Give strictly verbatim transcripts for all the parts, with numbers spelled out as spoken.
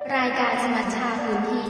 รายการสมัชชาพื้นที่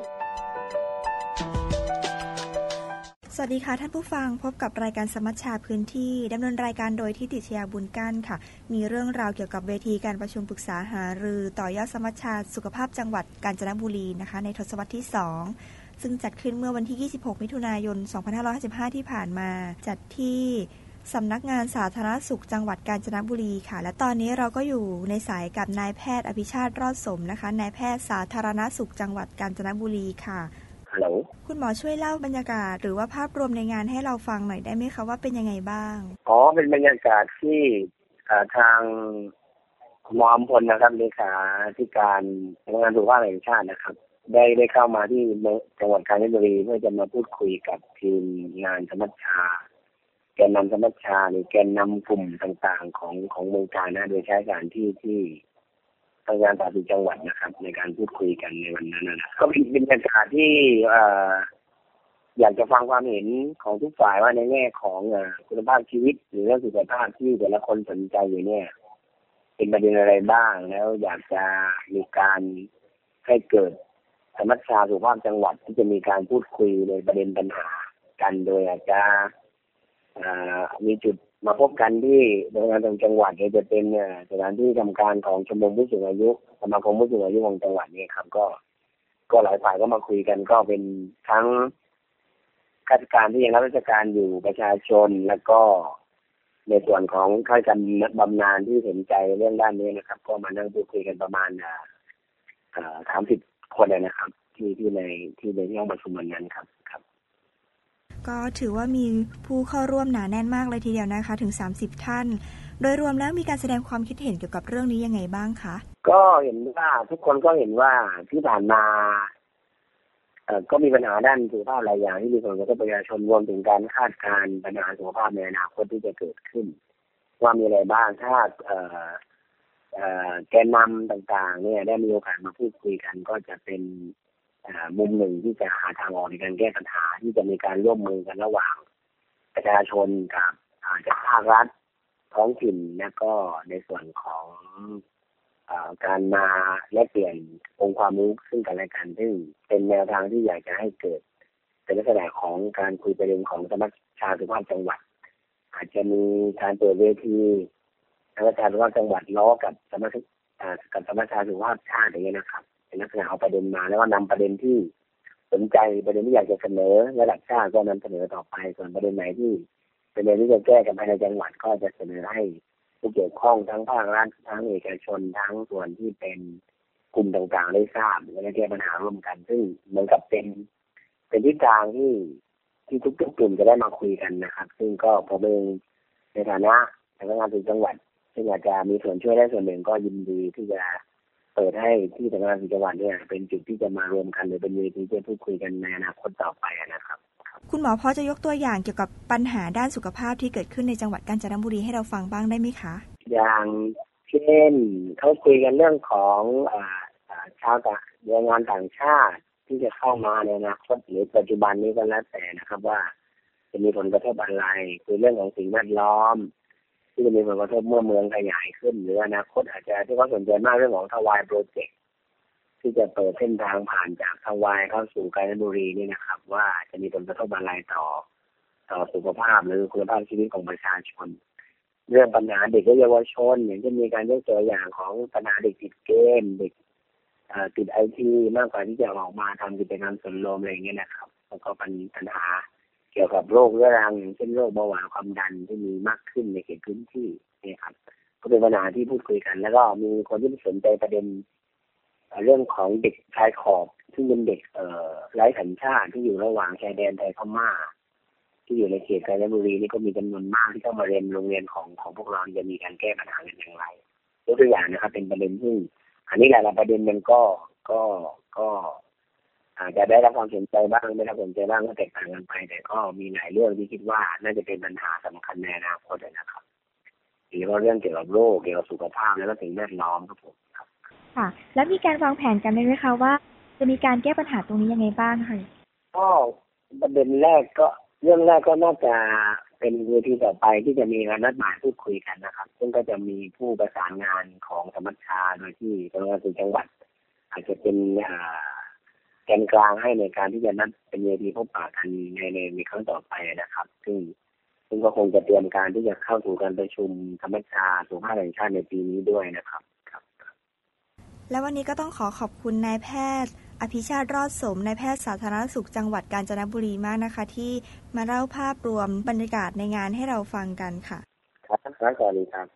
สวัสดีค่ะท่านผู้ฟังพบกับรายการสมัชชาพื้นที่ดำเนินรายการโดยทิติชยาบุญกั้นค่ะมีเรื่องราวเกี่ยวกับเวทีการประชุมปรึกษาหารือต่อยอดสมัชชาสุขภาพจังหวัดกาญจนบุรีนะคะในทศวรรษที่สองซึ่งจัดขึ้นเมื่อวันที่ยี่สิบหกมิถุนายนสองพันห้าร้อยห้าสิบห้าที่ผ่านมาจัดที่สำนักงานสาธารณสุขจังหวัดกาญจนบุรีค่ะและตอนนี้เราก็อยู่ในสายกับนายแพทย์อภิชาติรอดสมนะคะนายแพทย์สาธารณสุขจังหวัดกาญจนบุรีค่ะฮัลโหลคุณหมอช่วยเล่าบรรยากาศหรือว่าภาพรวมในงานให้เราฟังหน่อยได้ไหมคะว่าเป็นยังไงบ้างอ๋อเป็นบรรยากาศที่ทางหมออำพลนะครับเลขาธิการสำนักงานสุขภาพแห่งชาตินะครับได้ได้เข้ามาที่จังหวัดกาญจนบุรีเพื่อจะมาพูดคุยกับทีมงานสมัชชาแกนนำสมัชชาหรือแกนนำกลุ่มต่างๆของของเมืองกาญนะโดยใช้สถานที่ที่ทางการสาธารณสุขจังหวัดนะครับในการพูดคุยกันในวันนั้นนะครับก็เป็นบรรยากาศที่อยากจะฟังความเห็นของทุกฝ่ายว่าในแง่ของคุณภาพชีวิตหรือเรื่องสุขภาพที่แต่ละคนสนใจอยู่เนี่ยเป็นประเด็นอะไรบ้างแล้วอยากจะมีการให้เกิดสมัชชาสุขภาพจังหวัดที่จะมีการพูดคุยในประเด็นปัญหากันโดยอาจจะมีจุดมาพบกันที่โรงงานทางจังหวัดจะเป็นสถานที่ทำการของชมรมผู้สูงอายุสมาคมผู้สูงอายุของจังหวัดนี้ครับก็ก็หลายฝ่ายก็มาคุยกันก็เป็นทั้งข้าราชการที่ยังรับราชการอยู่ประชาชนแล้วก็ในส่วนของข้าราชการบำนาญที่สนใจเรื่องด้านนี้นะครับก็มานั่งพูดคุยกันประมาณสามสิบคนเลยนะครับที่ที่ในที่ในห้องประชุมวันนั้นครับครับก็ถือว่ามีผู้เข้าร่วมหนาแน่นมากเลยทีเดียวนะคะถึงสามสิบท่านโดยรวมแล้วมีการแสดงความคิดเห็นเกี่ยวกับเรื่องนี้ยังไงบ้างคะก็เห็นว่าทุกคนก็เห็นว่าที่ผ่านมาเอ่อก็มีปัญหาด้านสุขภาพหลายอย่างที่มีผลกระทบประชาชนรวมถึงการคาดการณ์ปัญหาสุขภาพในอนาคตที่จะเกิดขึ้นว่ามีอะไรบ้างถ้าเอ่อเอ่อแกนนำต่างๆเนี่ยได้มีโอกาสมาพูดคุยกันก็จะเป็นมุมหนึ่งที่จะหาทางออกในการแก้ปัญหาที่จะมีการร่วมมือกันระหว่างประชาชนกับจากภาครัฐท้องถิ่นและก็ในส่วนของการมาแลกเปลี่ยนองค์ความรู้ซึ่งกันและกันซึ่งเป็นแนวทางที่อยากจะให้เกิดเป็นลักษณะของการคุยประเด็นของสมัชชาสุขภาพจังหวัดอาจจะมีการเปิดเวทีสมัชชาสุขภาพจังหวัดล้อกับสมัชกับสมัชชาสุขภาพชาติอย่างนี้นะครับเป็นลักษณะเอาประเด็นมาแล้วก็นำประเด็นที่สนใจประเด็นที่อยากจะเสนอระดับชาติก็นำเสนอต่อไปส่วนประเด็นไหนที่เป็นประเด็นที่จะแก้กันภายในจังหวัดก็จะเสนอให้ผู้เกี่ยวข้องทั้งภาครัฐทั้งเอกชนทั้งส่วนที่เป็นกลุ่มต่างๆได้ทราบและแก้ปัญหาร่วมกันซึ่งเหมือนกับเป็นเป็นทิศทางที่ที่ทุกๆกลุ่มจะได้มาคุยกันนะครับซึ่งก็ผมเองในฐานะสำนักงานสุขจังหวัดซึ่งอาจจะมีส่วนช่วยได้ส่วนหนึ่งก็ยินดีที่จะเปิดให้ที่สำนักงานสุขจังหวัดเนี่ยเป็นจุดที่จะมารวมกันหรือเป็นเวทีที่จะพูดคุยกันในอนาคตต่อไปนะครับคุณหมอพอจะยกตัวอย่างเกี่ยวกับปัญหาด้านสุขภาพที่เกิดขึ้นในจังหวัดกาญจนบุรีให้เราฟังบ้างได้ไหมคะอย่างเช่นเขาคุยกันเรื่องของชาวต่างแรงงานต่างชาติที่จะเข้ามาในอนาคตหรือปัจจุบันนี้ก็แล้วแต่นะครับว่าจะมีผลกระทบอะไรคือเรื่องของสิ่งแวดล้อมที่จะมีผลกระทบเมื่อเมืองขยายขึ้นหรืออนาคตอาจจะที่เขาสนใจมากเรื่องของทวายโปรเจกต์ที่จะเปิดเส้นทางผ่านจากทวายเข้าสู่กาญจนบุรีนี่นะครับว่าจะมีผลกระทบอะไรต่อต่อสุขภาพหรือคุณภาพชีวิตของประชาชนเรื่องปัญหาเด็กและเยาวชนอย่างที่มีการยกตัวอย่างของปัญหาเด็กติดเกมเด็กติดไอทีมากกว่าที่จะออกมาทำกิจกรรมส่วนรวมอะไรอย่างเงี้ยนะครับแล้วก็ปัญหาเกี่ยวกับโรคเรื้อรังอย่างเช่นโรคเบาหวานความดันที่มีมากขึ้นในเขตพื้นที่นี่ครับก็เป็นปัญหาที่พูดคุยกันแล้วก็มีคนที่สนใจประเด็นเรื่องของเด็กชายขอบซึ่งเป็นเด็กไร้สัญชาติที่อยู่ระหว่างชายแดนไทยพม่าที่อยู่ในเขตกาญจนบุรีนี่ก็มีจำนวนมากที่เข้ามาเรียนโรงเรียนของของพวกเราจะมีการแก้ปัญหากันอย่างไรยกตัวอย่างนะครับเป็นประเด็นที่อันนี้หลายๆประเด็นมันก็ก็ก็อาจจะได้รับความสนใจบ้างไม่ได้รับความสนใจบ้างก็แตกต่างกันไปแต่ก็มีหลายเรื่องที่คิดว่าน่าจะเป็นปัญหาสำคัญในอนาคตนะครับหรือว่าเรื่องเกี่ยวกับโรคเกี่ยวกับสุขภาพและก็สิ่งแวดล้อมครับผมครับค่ะแล้วมีการวางแผนกันไหมคะว่าจะมีการแก้ปัญหาตรงนี้ยังไงบ้างคะก็ประเด็นแรกก็เรื่องแรกก็น่าจะเป็นเวทีต่อไปที่จะมีการนัดหมายพูดคุยกันนะครับซึ่งก็จะมีผู้ประสานงานของสมัชชาโดยที่สำนักงานสุขจังหวัดอาจจะเป็นแกนกลางให้ในการที่จะนัดเป็นเวทีพบปะกันในในในครั้งต่อไปนะครับซึ่งซึ่งก็คงจะเตรียมการที่จะเข้าสู่การประชุมธรรมชาติสุขภาพแห่งชาติในปีนี้ด้วยนะครับครับและวันนี้ก็ต้องขอขอบคุณนายแพทย์อภิชาติรอดสมนายแพทย์สาธารณสุขจังหวัดกาญจนบุรีมากนะคะที่มาเล่าภาพรวมบรรยากาศในงานให้เราฟังกันค่ะครับครับสวัสดีครับ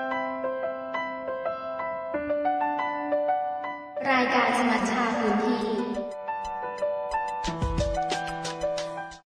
รายการสมัชชาพื้นที่